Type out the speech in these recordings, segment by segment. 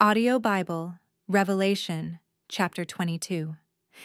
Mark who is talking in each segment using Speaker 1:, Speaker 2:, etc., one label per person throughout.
Speaker 1: Audio Bible, Revelation, chapter 22.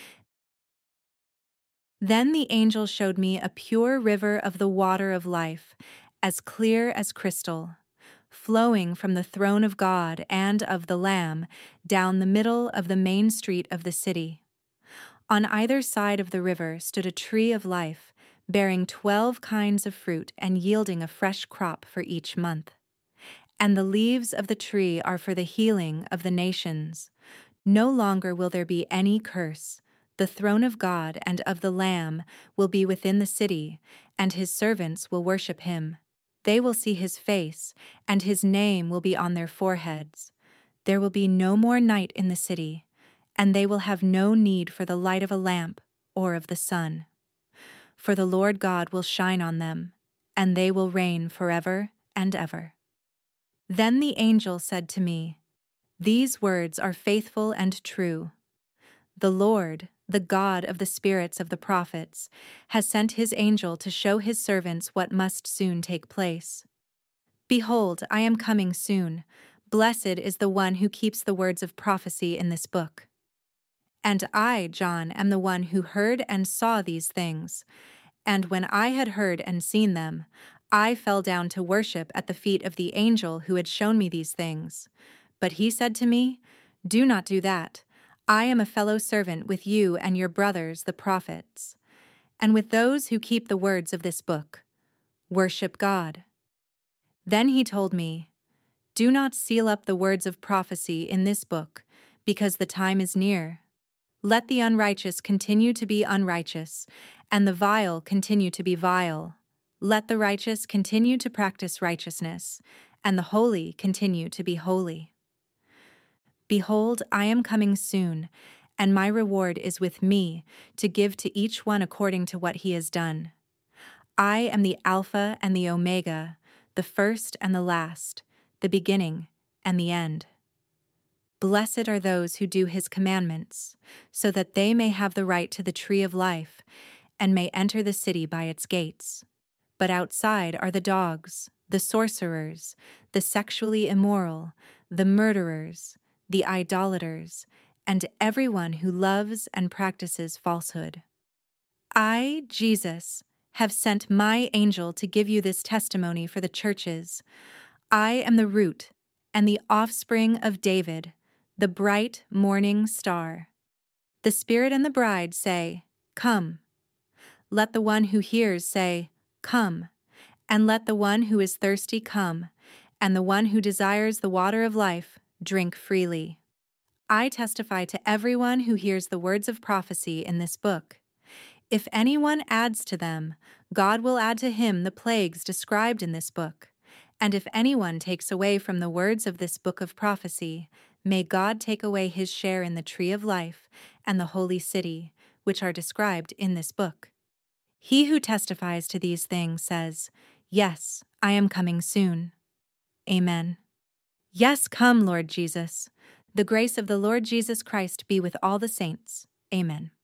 Speaker 1: Then the angel showed me a pure river of the water of life, as clear as crystal, flowing from the throne of God and of the Lamb down the middle of the main street of the city. On either side of the river stood a tree of life, bearing 12 kinds of fruit and yielding a fresh crop for each month. And the leaves of the tree are for the healing of the nations. No longer will there be any curse. The throne of God and of the Lamb will be within the city, and his servants will worship him. They will see his face, and his name will be on their foreheads. There will be no more night in the city, and they will have no need for the light of a lamp or of the sun. For the Lord God will shine on them, and they will reign forever and ever. Then the angel said to me, "These words are faithful and true. The Lord, the God of the spirits of the prophets, has sent his angel to show his servants what must soon take place. Behold, I am coming soon. Blessed is the one who keeps the words of prophecy in this book." And I, John, am the one who heard and saw these things. And when I had heard and seen them, I fell down to worship at the feet of the angel who had shown me these things. But he said to me, "Do not do that. I am a fellow servant with you and your brothers, the prophets, and with those who keep the words of this book. Worship God." Then he told me, "Do not seal up the words of prophecy in this book, because the time is near. Let the unrighteous continue to be unrighteous, and the vile continue to be vile. Let the righteous continue to practice righteousness, and the holy continue to be holy. Behold, I am coming soon, and my reward is with me to give to each one according to what he has done. I am the Alpha and the Omega, the first and the last, the beginning and the end. Blessed are those who do his commandments, so that they may have the right to the tree of life and may enter the city by its gates. But outside are the dogs, the sorcerers, the sexually immoral, the murderers, the idolaters, and everyone who loves and practices falsehood. I, Jesus, have sent my angel to give you this testimony for the churches. I am the root and the offspring of David, the bright morning star. The Spirit and the bride say, "Come." Let the one who hears say, "Come," and let the one who is thirsty come, and the one who desires the water of life drink freely. I testify to everyone who hears the words of prophecy in this book. If anyone adds to them, God will add to him the plagues described in this book. And if anyone takes away from the words of this book of prophecy, may God take away his share in the tree of life and the holy city, which are described in this book. He who testifies to these things says, "Yes, I am coming soon." Amen. Yes, come, Lord Jesus. The grace of the Lord Jesus Christ be with all the saints. Amen.